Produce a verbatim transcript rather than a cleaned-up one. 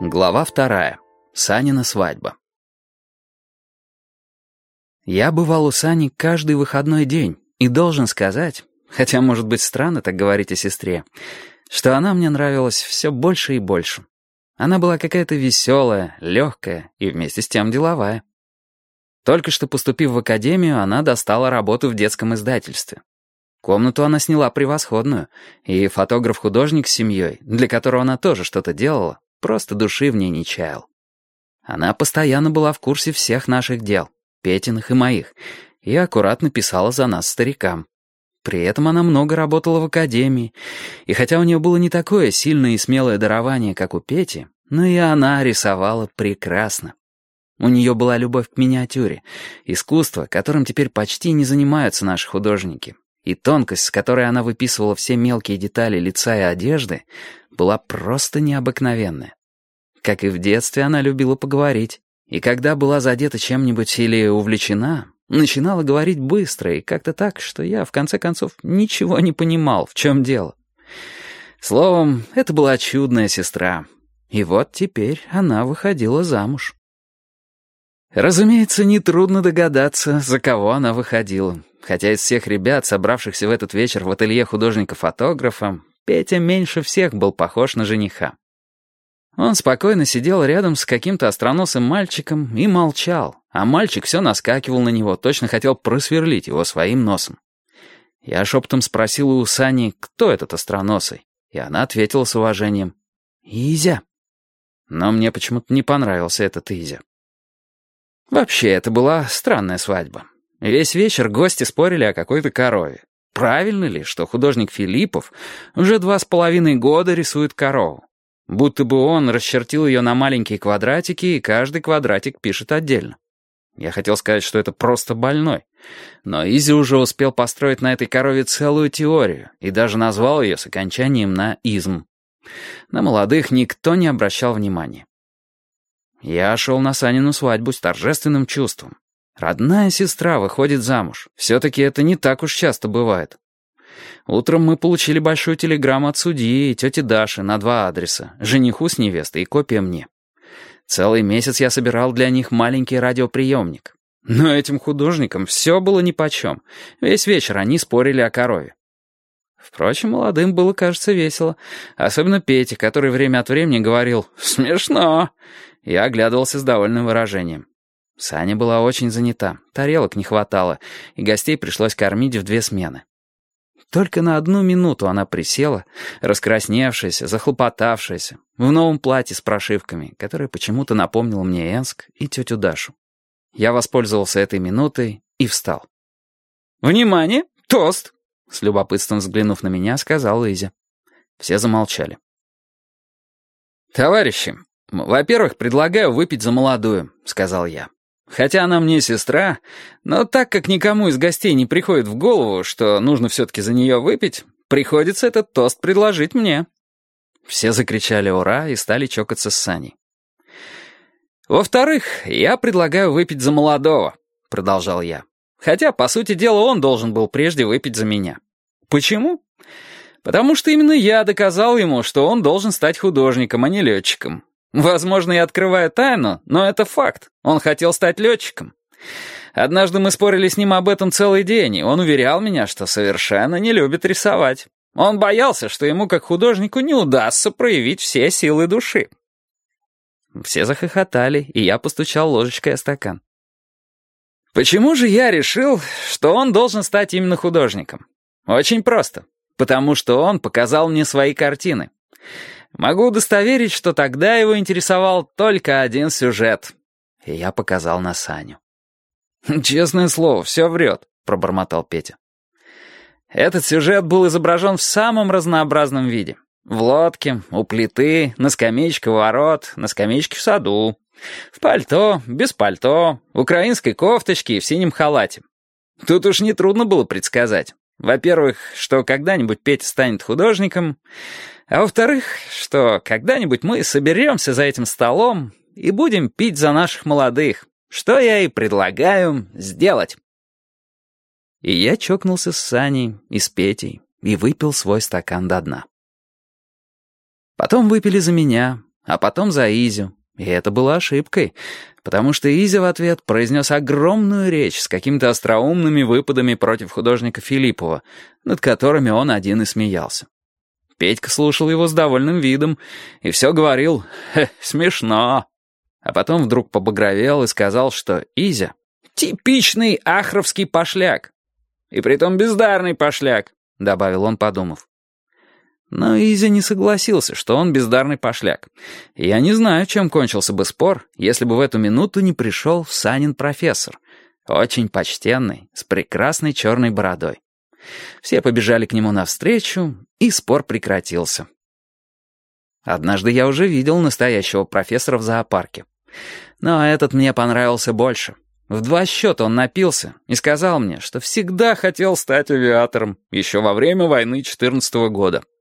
Глава вторая. Санина свадьба. Я бывал у Сани каждый выходной день и должен сказать, хотя, может быть, странно так говорить о сестре, что она мне нравилась все больше и больше. Она была какая-то веселая, легкая и вместе с тем деловая. Только что поступив в академию, она достала работу в детском издательстве. Комнату она сняла превосходную, и фотограф-художник с семьей, для которого она тоже что-то делала, просто души в ней не чаял. Она постоянно была в курсе всех наших дел, Петиных и моих, и аккуратно писала за нас старикам. При этом она много работала в академии, и хотя у нее было не такое сильное и смелое дарование, как у Пети, но и она рисовала прекрасно. У нее была любовь к миниатюре, искусство, которым теперь почти не занимаются наши художники, и тонкость, с которой она выписывала все мелкие детали лица и одежды, была просто необыкновенная. Как и в детстве, она любила поговорить, и когда была задета чем-нибудь или увлечена, начинала говорить быстро и как-то так, что я, в конце концов, ничего не понимал, в чем дело. Словом, это была чудная сестра, и вот теперь она выходила замуж. Разумеется, нетрудно догадаться, за кого она выходила, хотя из всех ребят, собравшихся в этот вечер в ателье художника-фотографа, Петя меньше всех был похож на жениха. Он спокойно сидел рядом с каким-то остроносым мальчиком и молчал, а мальчик все наскакивал на него, точно хотел просверлить его своим носом. Я шепотом спросил у Сани, кто этот остроносый, и она ответила с уважением: «Изя». Но мне почему-то не понравился этот Изя. Вообще, это была странная свадьба. Весь вечер гости спорили о какой-то корове. Правильно ли, что художник Филиппов уже два с половиной года рисует корову? Будто бы он расчертил ее на маленькие квадратики, и каждый квадратик пишет отдельно. Я хотел сказать, что это просто больной. Но Изи уже успел построить на этой корове целую теорию и даже назвал ее с окончанием на «изм». На молодых никто не обращал внимания. Я шел на Санину свадьбу с торжественным чувством. Родная сестра выходит замуж. Все-таки это не так уж часто бывает. Утром мы получили большую телеграмму от судьи и тети Даши на два адреса. Жениху с невестой и копия мне. Целый месяц я собирал для них маленький радиоприемник. Но этим художникам все было нипочем. Весь вечер они спорили о корове. Впрочем, молодым было, кажется, весело. Особенно Пете, который время от времени говорил «смешно». Я оглядывался с довольным выражением. Саня была очень занята, тарелок не хватало, и гостей пришлось кормить в две смены. Только на одну минуту она присела, раскрасневшаяся, захлопотавшаяся, в новом платье с прошивками, которое почему-то напомнило мне Энск и тетю Дашу. Я воспользовался этой минутой и встал. «Внимание! Тост!» — с любопытством взглянув на меня, сказал Изя. Все замолчали. «Товарищи, во-первых, предлагаю выпить за молодую», — сказал я. «Хотя она мне сестра, но так как никому из гостей не приходит в голову, что нужно все-таки за нее выпить, приходится этот тост предложить мне». Все закричали «Ура!» и стали чокаться с Саней. «Во-вторых, я предлагаю выпить за молодого», — продолжал я. «Хотя, по сути дела, он должен был прежде выпить за меня. Почему? Потому что именно я доказал ему, что он должен стать художником, а не летчиком. Возможно, я открываю тайну, но это факт. Он хотел стать летчиком. Однажды мы спорили с ним об этом целый день, и он уверял меня, что совершенно не любит рисовать. Он боялся, что ему, как художнику, не удастся проявить все силы души». Все захохотали, и я постучал ложечкой о стакан. Почему же я решил, что он должен стать именно художником? Очень просто. Потому что он показал мне свои картины. Могу удостоверить, что тогда его интересовал только один сюжет. И я показал на Саню. «Честное слово, все врет», — пробормотал Петя. Этот сюжет был изображен в самом разнообразном виде. В лодке, у плиты, на скамеечке у ворот, на скамеечке в саду. В пальто, без пальто, в украинской кофточке и в синем халате. Тут уж нетрудно было предсказать. Во-первых, что когда-нибудь Петя станет художником, а во-вторых, что когда-нибудь мы соберемся за этим столом и будем пить за наших молодых, что я и предлагаю сделать. И я чокнулся с Саней и с Петей и выпил свой стакан до дна. Потом выпили за меня, а потом за Изю. И это было ошибкой, потому что Изя в ответ произнес огромную речь с какими-то остроумными выпадами против художника Филиппова, над которыми он один и смеялся. Петька слушал его с довольным видом и все говорил «Хе, смешно». А потом вдруг побагровел и сказал, что Изя — типичный ахровский пошляк. «И притом бездарный пошляк», — добавил он, подумав. Но Изя не согласился, что он бездарный пошляк. И я не знаю, чем кончился бы спор, если бы в эту минуту не пришел Санин профессор, очень почтенный, с прекрасной черной бородой. Все побежали к нему навстречу, и спор прекратился. Однажды я уже видел настоящего профессора в зоопарке. Но этот мне понравился больше. В два счета он напился и сказал мне, что всегда хотел стать авиатором, еще во время войны четырнадцатого года.